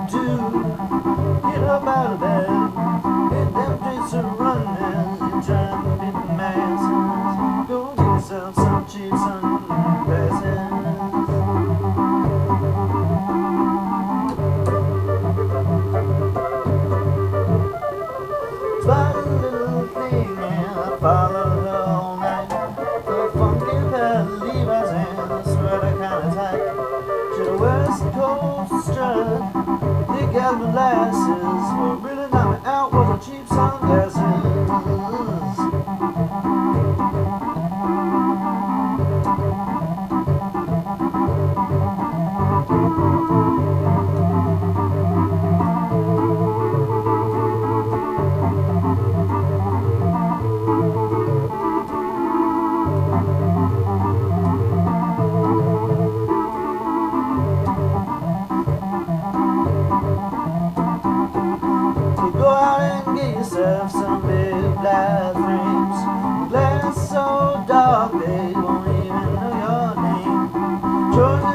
do. Get up out of bed, get them streets are running. You're trying to beat the masses. Go get yourself some cheap sunglasses. Spot a little thing and I followed her all night. The funky pair of Levi's and the sweater kinda tight. Should West Coast strut, thick as molasses. What really knocked me out was a cheap sunglasses. Go out and get yourself some big black frames. Glass so dark they won't even know your name. Georgia